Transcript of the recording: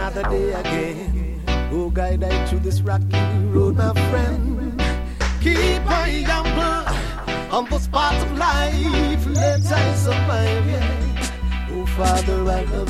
another day again. Oh, guide I through this rocky road, my friend. Keep I humble on this part of life. Let I survive, yeah. Oh, Father, I love you.